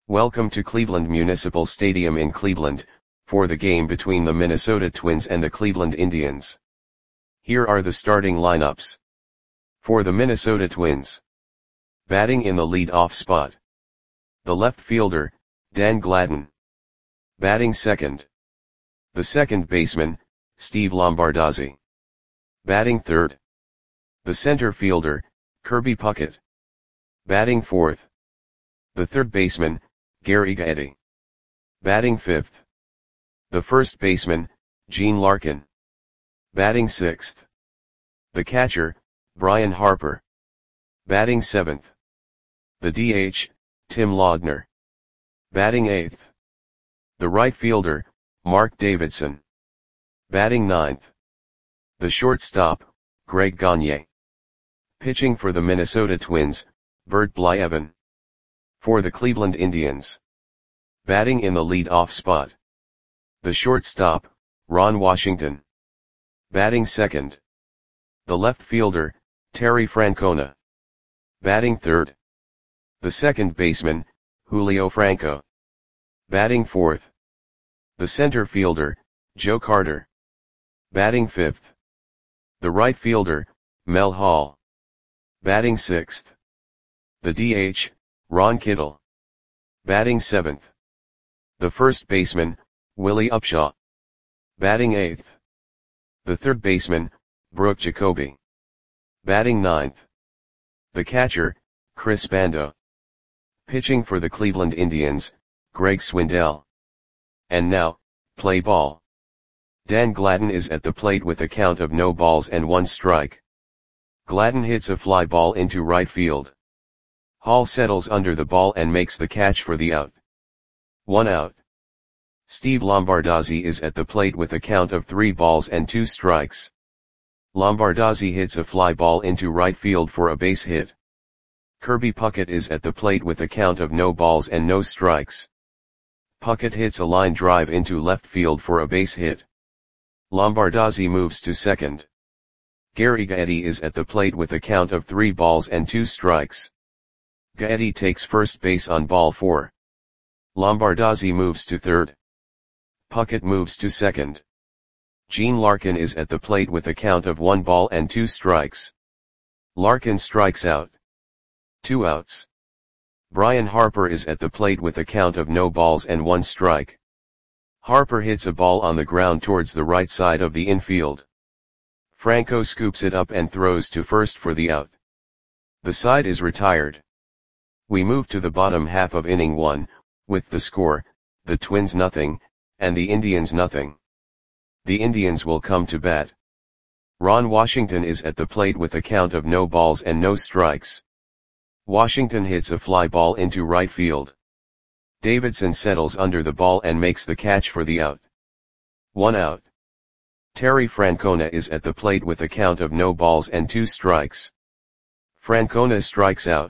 Welcome to Cleveland Municipal Stadium in Cleveland, for the game between the Minnesota Twins and the Cleveland Indians. Here are the starting lineups. For the Minnesota Twins. Batting in the lead-off spot. The left fielder, Dan Gladden. Batting second. The second baseman, Steve Lombardozzi. Batting third. The center fielder, Kirby Puckett. Batting fourth. The third baseman, Gary Gaetti. Batting fifth. The first baseman, Gene Larkin. Batting sixth. The catcher, Brian Harper. Batting seventh. The DH, Tim Laudner. Batting eighth. The right fielder, Mark Davidson. Batting ninth. The shortstop, Greg Gagne. Pitching for the Minnesota Twins, Bert Blyleven. For the Cleveland Indians. Batting in the lead-off spot. The shortstop, Ron Washington. Batting second. The left fielder, Terry Francona. Batting third. The second baseman, Julio Franco. Batting fourth. The center fielder, Joe Carter. Batting fifth. The right fielder, Mel Hall. Batting sixth. The DH, Ron Kittle. Batting seventh. The first baseman, Willie Upshaw. Batting eighth. The third baseman, Brooke Jacoby. Batting ninth. The catcher, Chris Bando. Pitching for the Cleveland Indians, Greg Swindell. And now, play ball. Dan Gladden is at the plate with a count of no balls and one strike. Gladden hits a fly ball into right field. Hall settles under the ball and makes the catch for the out. 1 out. Steve Lombardozzi is at the plate with a count of 3 balls and 2 strikes. Lombardozzi hits a fly ball into right field for a base hit. Kirby Puckett is at the plate with a count of no balls and no strikes. Puckett hits a line drive into left field for a base hit. Lombardozzi moves to second. Gary Gaetti is at the plate with a count of 3 balls and 2 strikes. Gaetti takes first base on ball 4. Lombardozzi moves to third. Puckett moves to second. Gene Larkin is at the plate with a count of 1 ball and 2 strikes. Larkin strikes out. 2 outs. Brian Harper is at the plate with a count of no balls and 1 strike. Harper hits a ball on the ground towards the right side of the infield. Franco scoops it up and throws to first for the out. The side is retired. We move to the bottom half of inning 1, with the score, the Twins nothing, and the Indians nothing. The Indians will come to bat. Ron Washington is at the plate with a count of no balls and no strikes. Washington hits a fly ball into right field. Davidson settles under the ball and makes the catch for the out. 1 out. Terry Francona is at the plate with a count of no balls and 2 strikes. Francona strikes out.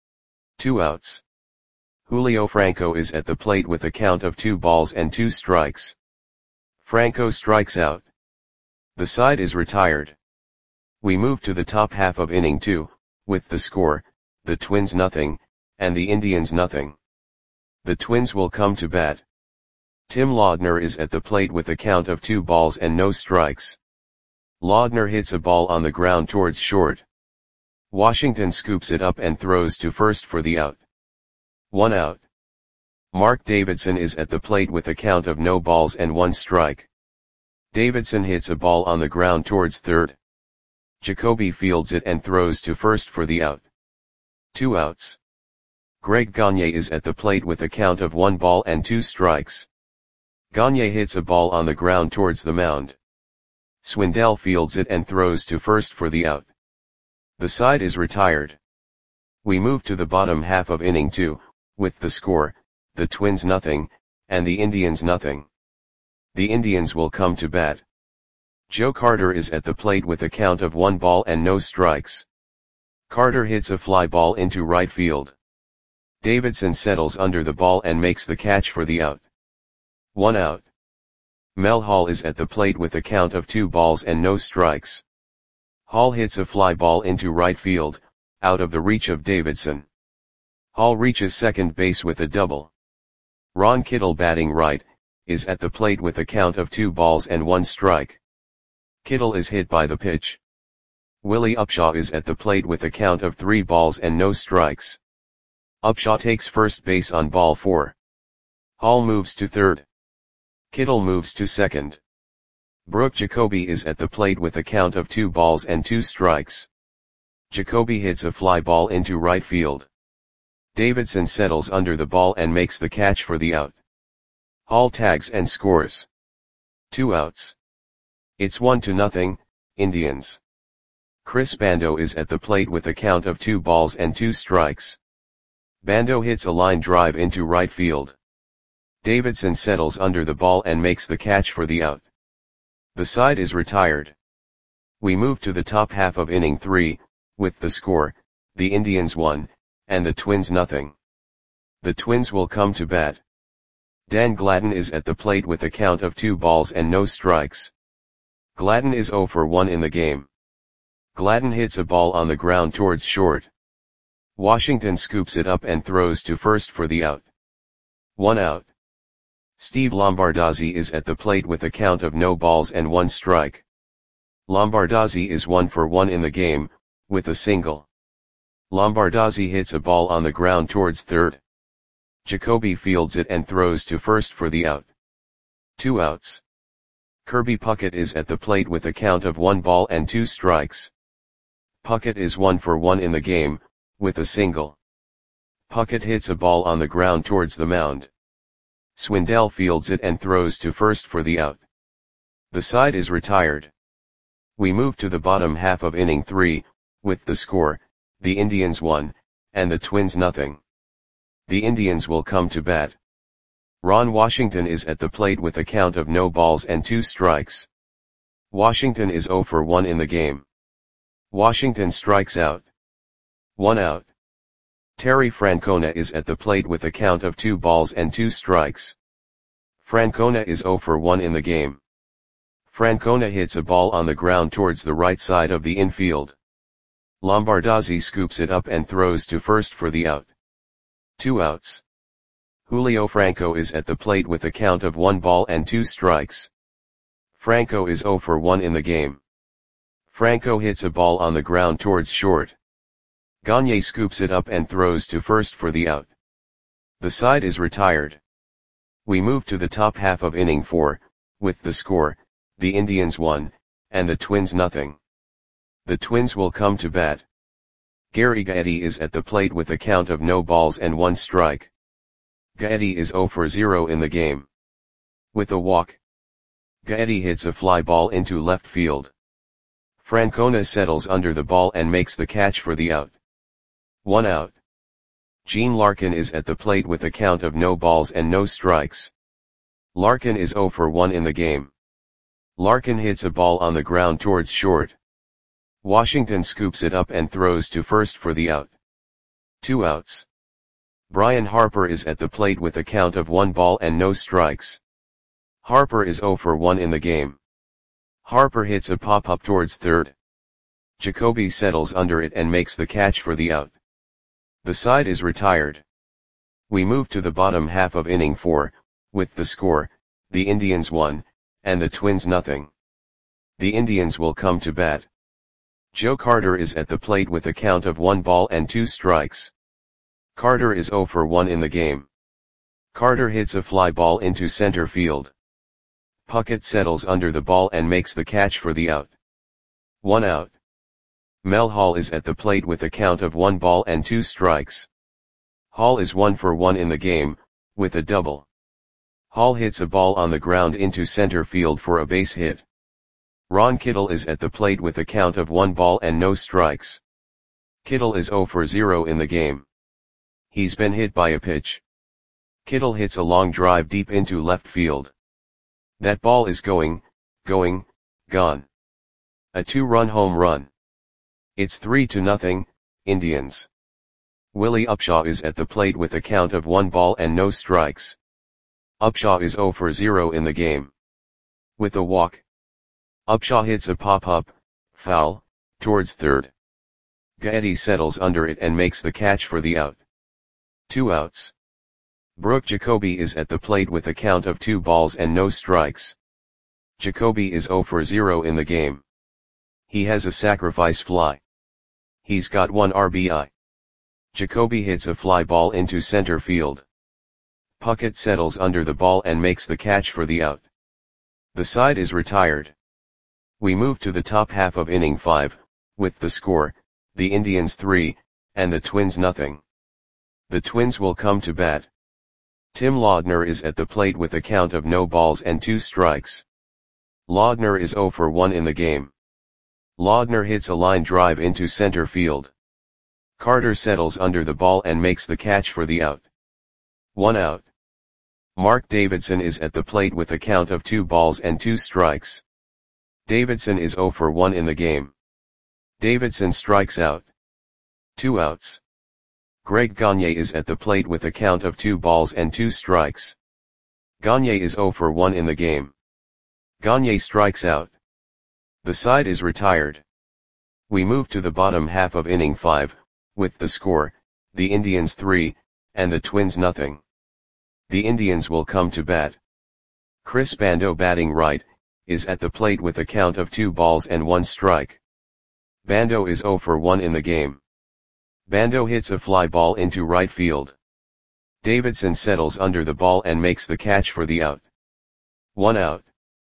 2 outs. Julio Franco is at the plate with a count of 2 balls and 2 strikes. Franco strikes out. The side is retired. We move to the top half of inning 2, with the score, the Twins nothing, and the Indians nothing. The Twins will come to bat. Tim Laudner is at the plate with a count of 2 balls and no strikes. Laudner hits a ball on the ground towards short. Washington scoops it up and throws to first for the out. 1 out. Mark Davidson is at the plate with a count of no balls and 1 strike. Davidson hits a ball on the ground towards third. Jacoby fields it and throws to first for the out. 2 outs. Greg Gagne is at the plate with a count of 1 ball and 2 strikes. Gagne hits a ball on the ground towards the mound. Swindell fields it and throws to first for the out. The side is retired. We move to the bottom half of inning 2, with the score, the Twins nothing, and the Indians nothing. The Indians will come to bat. Joe Carter is at the plate with a count of 1 ball and no strikes. Carter hits a fly ball into right field. Davidson settles under the ball and makes the catch for the out. 1 out. Mel Hall is at the plate with a count of 2 balls and no strikes. Hall hits a fly ball into right field, out of the reach of Davidson. Hall reaches second base with a double. Ron Kittle batting right, is at the plate with a count of 2 balls and 1 strike. Kittle is hit by the pitch. Willie Upshaw is at the plate with a count of 3 balls and no strikes. Upshaw takes first base on ball 4. Hall moves to third. Kittle moves to second. Brooke Jacoby is at the plate with a count of 2 balls and 2 strikes. Jacoby hits a fly ball into right field. Davidson settles under the ball and makes the catch for the out. Hall tags and scores. 2 outs. It's 1-0, Indians. Chris Bando is at the plate with a count of 2 balls and 2 strikes. Bando hits a line drive into right field. Davidson settles under the ball and makes the catch for the out. The side is retired. We move to the top half of inning 3, with the score, the Indians 1, and the Twins 0. The Twins will come to bat. Dan Gladden is at the plate with a count of 2 balls and no strikes. Gladden is 0 for 1 in the game. Gladden hits a ball on the ground towards short. Washington scoops it up and throws to first for the out. 1 out. Steve Lombardozzi is at the plate with a count of no balls and 1 strike. Lombardozzi is 1 for 1 in the game, with a single. Lombardozzi hits a ball on the ground towards third. Jacoby fields it and throws to first for the out. 2 outs. Kirby Puckett is at the plate with a count of 1 ball and 2 strikes. Puckett is 1 for 1 in the game, with a single. Puckett hits a ball on the ground towards the mound. Swindell fields it and throws to first for the out. The side is retired. We move to the bottom half of inning 3, with the score, the Indians 1, and the Twins 0. The Indians will come to bat. Ron Washington is at the plate with a count of no balls and 2 strikes. Washington is 0 for 1 in the game. Washington strikes out. 1 out. Terry Francona is at the plate with a count of 2 balls and 2 strikes. Francona is 0 for 1 in the game. Francona hits a ball on the ground towards the right side of the infield. Lombardozzi scoops it up and throws to first for the out. 2 outs. Julio Franco is at the plate with a count of 1 ball and 2 strikes. Franco is 0 for 1 in the game. Franco hits a ball on the ground towards short. Gagne scoops it up and throws to first for the out. The side is retired. We move to the top half of inning 4, with the score, the Indians 1, and the Twins 0. The Twins will come to bat. Gary Gaetti is at the plate with a count of no balls and 1 strike. Gaetti is 0 for 0 in the game. With a walk. Gaetti hits a fly ball into left field. Francona settles under the ball and makes the catch for the out. 1 out. Gene Larkin is at the plate with a count of no balls and no strikes. Larkin is 0 for 1 in the game. Larkin hits a ball on the ground towards short. Washington scoops it up and throws to first for the out. 2 outs. Brian Harper is at the plate with a count of 1 ball and no strikes. Harper is 0 for 1 in the game. Harper hits a pop-up towards third. Jacoby settles under it and makes the catch for the out. The side is retired. We move to the bottom half of inning 4, with the score, the Indians 1, and the Twins 0. The Indians will come to bat. Joe Carter is at the plate with a count of 1 ball and 2 strikes. Carter is 0 for 1 in the game. Carter hits a fly ball into center field. Puckett settles under the ball and makes the catch for the out. 1 out. Mel Hall is at the plate with a count of 1 ball and 2 strikes. Hall is 1 for 1 in the game, with a double. Hall hits a ball on the ground into center field for a base hit. Ron Kittle is at the plate with a count of 1 ball and no strikes. Kittle is 0 for 0 in the game. He's been hit by a pitch. Kittle hits a long drive deep into left field. That ball is gone. A 2-run home run. It's 3-0, Indians. Willie Upshaw is at the plate with a count of 1 ball and no strikes. Upshaw is 0 for 0 in the game. With a walk. Upshaw hits a pop-up, foul, towards third. Gaetti settles under it and makes the catch for the out. 2 outs. Brooke Jacoby is at the plate with a count of 2 balls and no strikes. Jacoby is 0 for 0 in the game. He has a sacrifice fly. He's got 1 RBI. Jacoby hits a fly ball into center field. Puckett settles under the ball and makes the catch for the out. The side is retired. We move to the top half of inning 5, with the score, the Indians 3, and the Twins nothing. The Twins will come to bat. Tim Laudner is at the plate with a count of no balls and 2 strikes. Laudner is 0 for 1 in the game. Laudner hits a line drive into center field. Carter settles under the ball and makes the catch for the out. 1 out. Mark Davidson is at the plate with a count of 2 balls and 2 strikes. Davidson is 0 for 1 in the game. Davidson strikes out. 2 outs. Greg Gagne is at the plate with a count of 2 balls and 2 strikes. Gagne is 0 for 1 in the game. Gagne strikes out. The side is retired. We move to the bottom half of inning 5, with the score, the Indians 3, and the Twins nothing. The Indians will come to bat. Chris Bando, batting right, is at the plate with a count of 2 balls and 1 strike. Bando is 0 for 1 in the game. Bando hits a fly ball into right field. Davidson settles under the ball and makes the catch for the out. 1 out.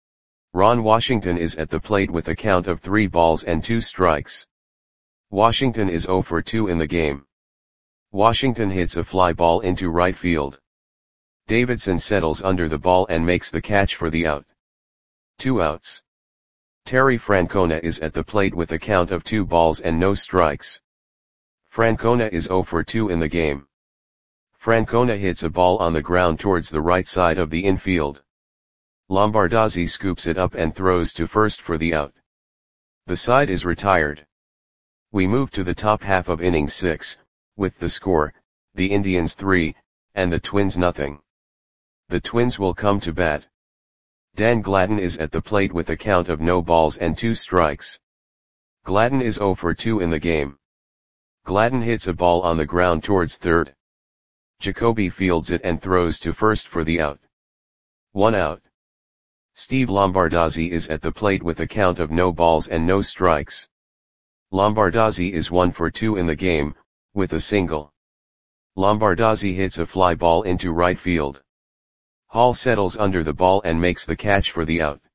Ron Washington is at the plate with a count of 3 balls and 2 strikes. Washington is 0 for 2 in the game. Washington hits a fly ball into right field. Davidson settles under the ball and makes the catch for the out. 2 outs. Terry Francona is at the plate with a count of 2 balls and no strikes. Francona is 0 for 2 in the game. Francona hits a ball on the ground towards the right side of the infield. Lombardozzi scoops it up and throws to first for the out. The side is retired. We move to the top half of inning 6, with the score, the Indians 3, and the Twins nothing. The Twins will come to bat. Dan Gladden is at the plate with a count of no balls and 2 strikes. Gladden is 0 for 2 in the game. Gladden hits a ball on the ground towards third. Jacoby fields it and throws to first for the out. 1 out. Steve Lombardozzi is at the plate with a count of no balls and no strikes. Lombardozzi is 1 for 2 in the game, with a single. Lombardozzi hits a fly ball into right field. Hall settles under the ball and makes the catch for the out.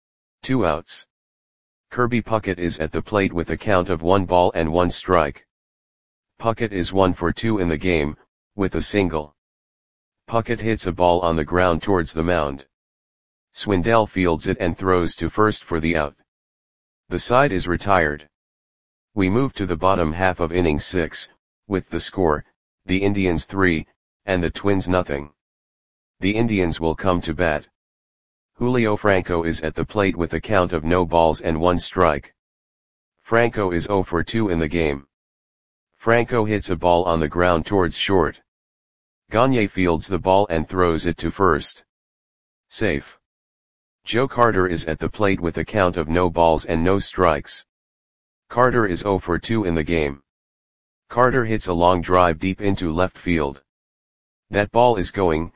2 outs. Kirby Puckett is at the plate with a count of 1 ball and 1 strike. Puckett is 1 for 2 in the game, with a single. Puckett hits a ball on the ground towards the mound. Swindell fields it and throws to first for the out. The side is retired. We move to the bottom half of inning 6, with the score, the Indians 3, and the Twins nothing. The Indians will come to bat. Julio Franco is at the plate with a count of no balls and 1 strike. Franco is 0 for 2 in the game. Franco hits a ball on the ground towards short. Gagne fields the ball and throws it to first. Safe. Joe Carter is at the plate with a count of no balls and no strikes. Carter is 0 for 2 in the game. Carter hits a long drive deep into left field. That ball is gone.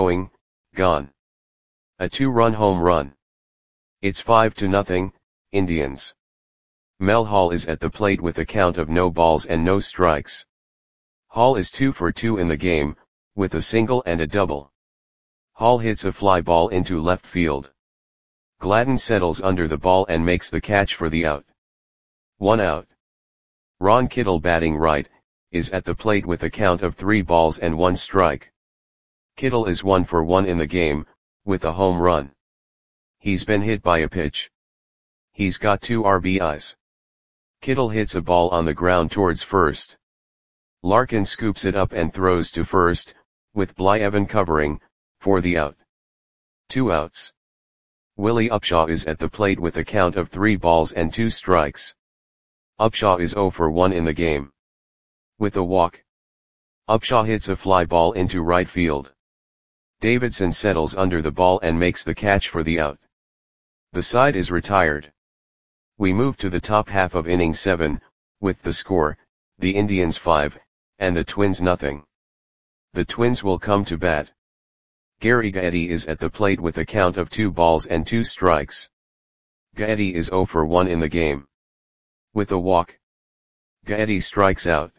A 2-run home run. It's 5-0, Indians. Mel Hall is at the plate with a count of no balls and no strikes. Hall is 2 for 2 in the game, with a single and a double. Hall hits a fly ball into left field. Gladden settles under the ball and makes the catch for the out. 1 out. Ron Kittle, batting right, is at the plate with a count of 3 balls and 1 strike. Kittle is 1 for 1 in the game, with a home run. He's been hit by a pitch. He's got 2 RBIs. Kittle hits a ball on the ground towards first. Larkin scoops it up and throws to first, with Blyevin covering, for the out. 2 outs. Willie Upshaw is at the plate with a count of 3 balls and 2 strikes. Upshaw is 0 for 1 in the game. With a walk. Upshaw hits a fly ball into right field. Davidson settles under the ball and makes the catch for the out. The side is retired. We move to the top half of inning 7, with the score, the Indians 5, and the Twins nothing. The Twins will come to bat. Gary Gaetti is at the plate with a count of 2 balls and 2 strikes. Gaetti is 0 for 1 in the game. With a walk, Gaetti strikes out.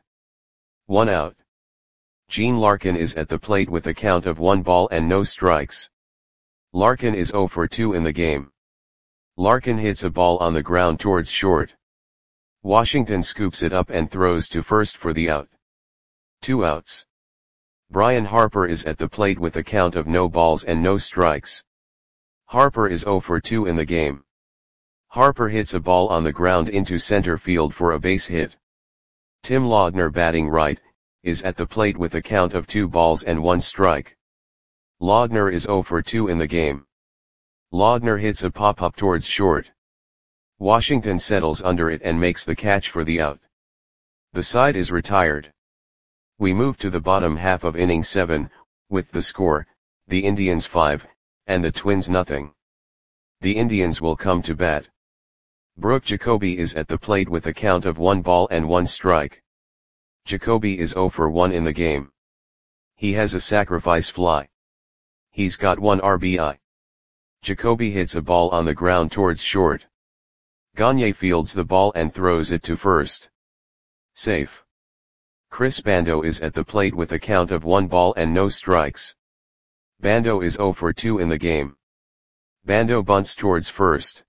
1 out. Gene Larkin is at the plate with a count of 1 ball and no strikes. Larkin is 0 for 2 in the game. Larkin hits a ball on the ground towards short. Washington scoops it up and throws to first for the out. 2 outs. Brian Harper is at the plate with a count of no balls and no strikes. Harper is 0 for 2 in the game. Harper hits a ball on the ground into center field for a base hit. Tim Laudner, batting right, is at the plate with a count of 2 balls and 1 strike. Laudner is 0 for 2 in the game. Laudner hits a pop-up towards short. Washington settles under it and makes the catch for the out. The side is retired. We move to the bottom half of inning 7, with the score, the Indians 5, and the Twins nothing. The Indians will come to bat. Brooke Jacoby is at the plate with a count of 1 ball and 1 strike. Jacoby is 0 for 1 in the game. He has a sacrifice fly. He's got 1 RBI. Jacoby hits a ball on the ground towards short. Gagne fields the ball and throws it to first. Safe. Chris Bando is at the plate with a count of 1 ball and no strikes. Bando is 0 for 2 in the game. Bando bunts towards first.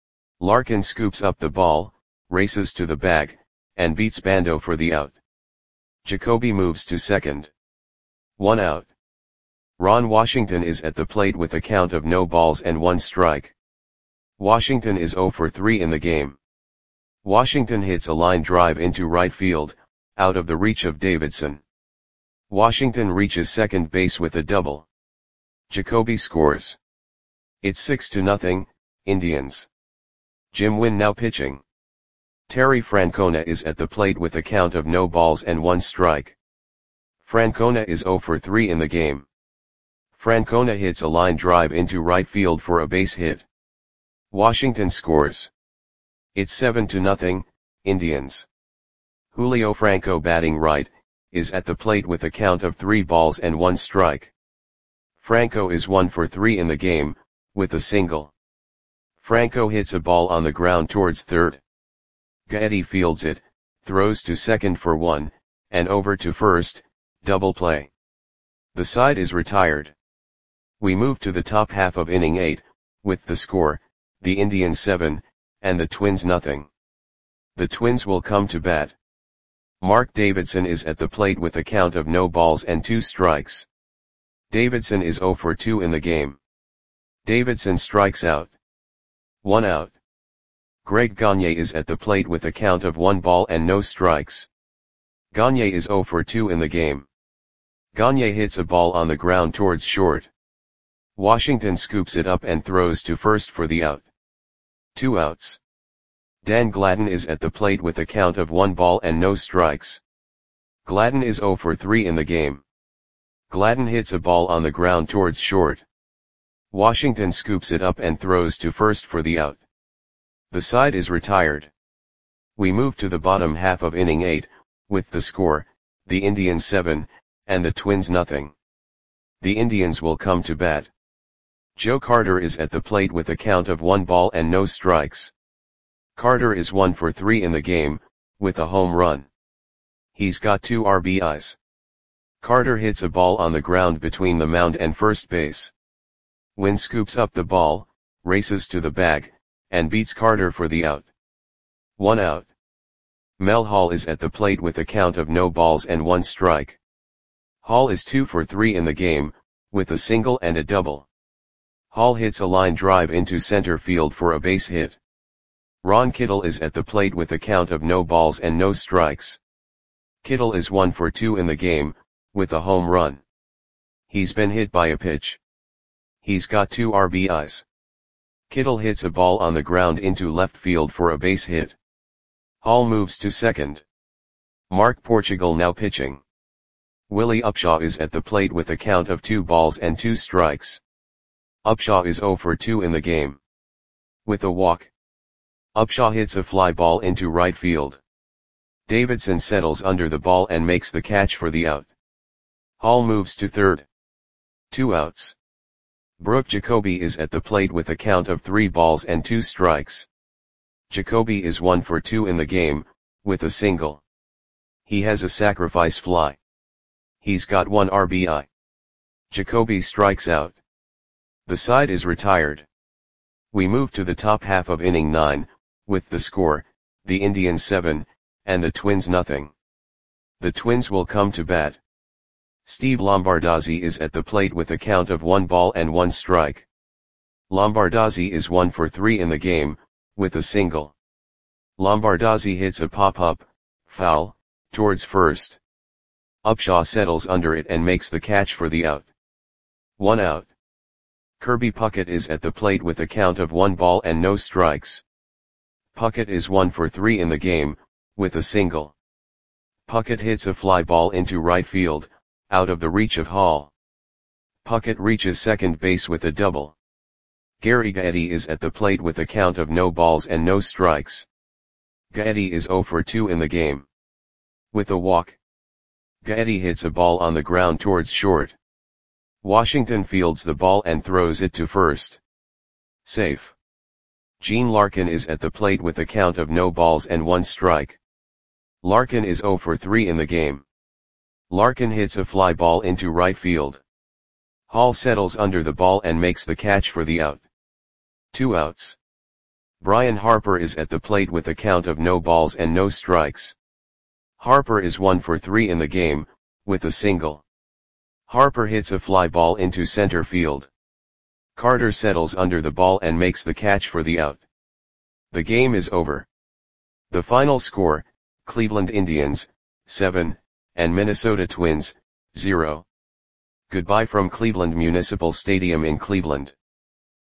Larkin scoops up the ball, races to the bag, and beats Bando for the out. Jacoby moves to second. 1 out. Ron Washington is at the plate with a count of no balls and 1 strike. Washington is 0 for 3 in the game. Washington hits a line drive into right field, out of the reach of Davidson. Washington reaches second base with a double. Jacoby scores. It's 6-0, Indians. Jim Wynn now pitching. Terry Francona is at the plate with a count of no balls and 1 strike. Francona is 0 for 3 in the game. Francona hits a line drive into right field for a base hit. Washington scores. It's 7-0, Indians. Julio Franco, batting right, is at the plate with a count of 3 balls and 1 strike. Franco is 1 for 3 in the game, with a single. Franco hits a ball on the ground towards third. Gaetti fields it, throws to second for 1, and over to first, double play. The side is retired. We move to the top half of inning 8, with the score, the Indians 7, and the Twins nothing. The Twins will come to bat. Mark Davidson is at the plate with a count of no balls and 2 strikes. Davidson is 0 for 2 in the game. Davidson strikes out. 1 out. Greg Gagne is at the plate with a count of 1 ball and no strikes. Gagne is 0 for 2 in the game. Gagne hits a ball on the ground towards short. Washington scoops it up and throws to first for the out. 2 outs. Dan Gladden is at the plate with a count of 1 ball and no strikes. Gladden is 0 for 3 in the game. Gladden hits a ball on the ground towards short. Washington scoops it up and throws to first for the out. The side is retired. We move to the bottom half of inning 8, with the score, the Indians 7, and the Twins nothing. The Indians will come to bat. Joe Carter is at the plate with a count of 1 ball and no strikes. Carter is 1 for 3 in the game, with a home run. He's got 2 RBIs. Carter hits a ball on the ground between the mound and first base. Wynn scoops up the ball, races to the bag, and beats Carter for the out. 1 out. Mel Hall is at the plate with a count of no balls and 1 strike. Hall is 2 for 3 in the game, with a single and a double. Hall hits a line drive into center field for a base hit. Ron Kittle is at the plate with a count of no balls and no strikes. Kittle is 1 for 2 in the game, with a home run. He's been hit by a pitch. He's got 2 RBIs. Kittle hits a ball on the ground into left field for a base hit. Hall moves to second. Mark Portugal now pitching. Willie Upshaw is at the plate with a count of 2 balls and 2 strikes. Upshaw is 0 for 2 in the game. With a walk, Upshaw hits a fly ball into right field. Davidson settles under the ball and makes the catch for the out. Hall moves to third. 2 outs. Brooke Jacoby is at the plate with a count of 3 balls and 2 strikes. Jacoby is 1 for 2 in the game, with a single. He has a sacrifice fly. He's got 1 RBI. Jacoby strikes out. The side is retired. We move to the top half of inning 9, with the score, the Indians 7, and the Twins nothing. The Twins will come to bat. Steve Lombardozzi is at the plate with a count of 1 ball and 1 strike. Lombardozzi is 1 for 3 in the game, with a single. Lombardozzi hits a pop-up, foul, towards first. Upshaw settles under it and makes the catch for the out. 1 out. Kirby Puckett is at the plate with a count of 1 ball and no strikes. Puckett is 1 for 3 in the game, with a single. Puckett hits a fly ball into right field, out of the reach of Hall. Puckett reaches second base with a double. Gary Gaetti is at the plate with a count of no balls and no strikes. Gaetti is 0 for 2 in the game. With a walk. Gaetti hits a ball on the ground towards short. Washington fields the ball and throws it to first. Safe. Gene Larkin is at the plate with a count of no balls and 1 strike. Larkin is 0 for 3 in the game. Larkin hits a fly ball into right field. Hall settles under the ball and makes the catch for the out. 2 outs. Brian Harper is at the plate with a count of no balls and no strikes. Harper is 1 for 3 in the game, with a single. Harper hits a fly ball into center field. Carter settles under the ball and makes the catch for the out. The game is over. The final score, Cleveland Indians, 7, and Minnesota Twins, 0. Goodbye from Cleveland Municipal Stadium in Cleveland.